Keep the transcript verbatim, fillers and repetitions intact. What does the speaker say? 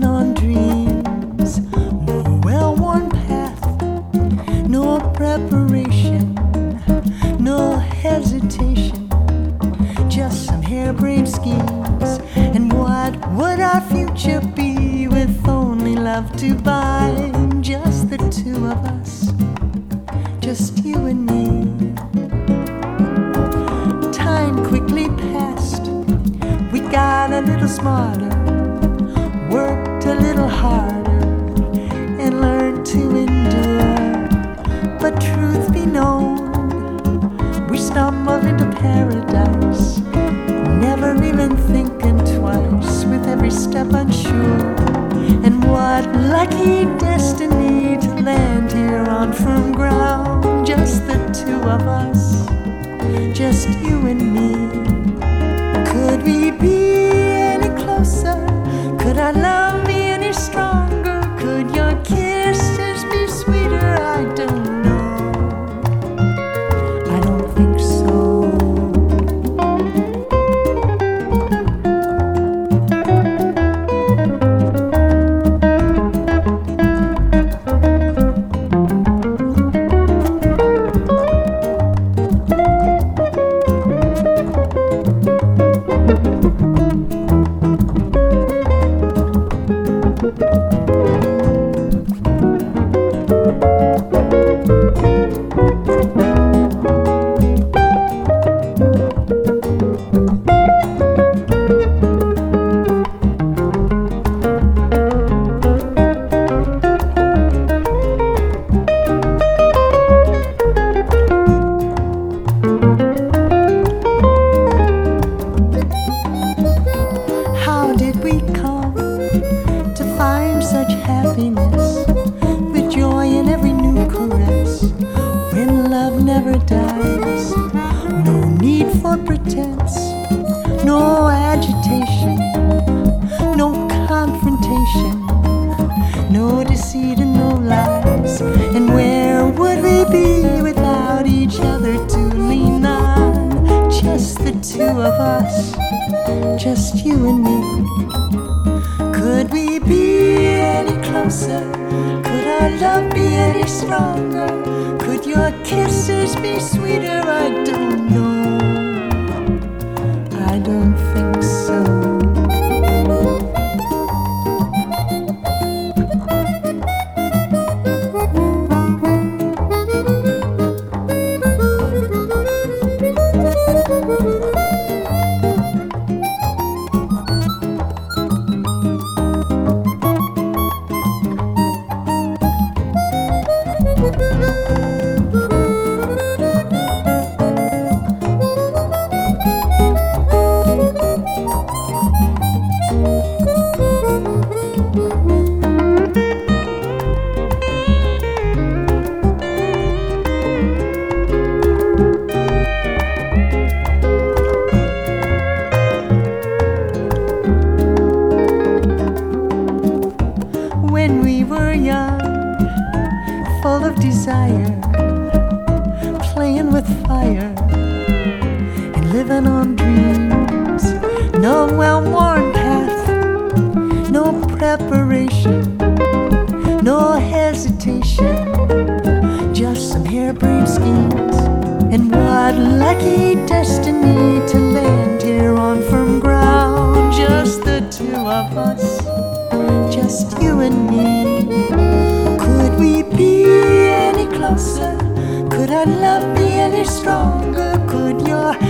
on dreams, no well-worn path, no preparation, no hesitation, just some harebrained schemes. And what would our future be with only love to bind? Just the two of us, just you and me. Time quickly passed, we got a little smarter, worked a little harder, and learned to endure. But truth be known, we stumbled into paradise, never even thinking twice, with every step unsure. And what lucky destiny to land here on firm ground, just the two of us, just you and me. Could we be any closer? Could our love be any stronger? Could your kisses be sweeter? I don't know. I don't think so. Could our love be any stronger? Could your